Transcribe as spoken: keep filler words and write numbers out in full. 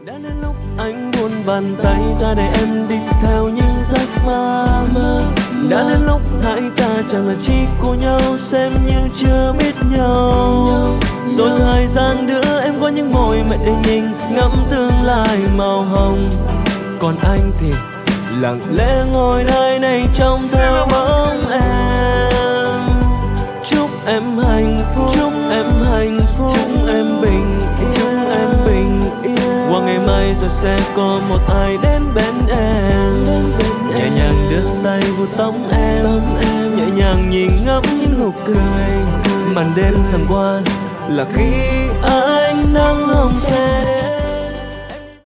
Đã đến lúc anh buông bàn tay ra để em đi theo những giấc mơ. Đã đến lúc hai ta chẳng là chỉ của nhau, xem như chưa biết nhau. Rồi thời gian đưa em có những môi mệt để nhìn ngắm tương lai màu hồng. Còn anh thì lặng lẽ ngồi nơi này trông theo bóng em. Chúc em hạnh phúc, chúc em hạnh phúc, chúc em bình yên, chúc em bình yên. Qua ngày mai rồi sẽ có một ai đến bên em, nhẹ nhàng đưa tay vuốt tóc em, nhẹ nhàng nhìn ngắm những nụ cười. Màn đêm dần qua là khi ánh nắng hồng sẽ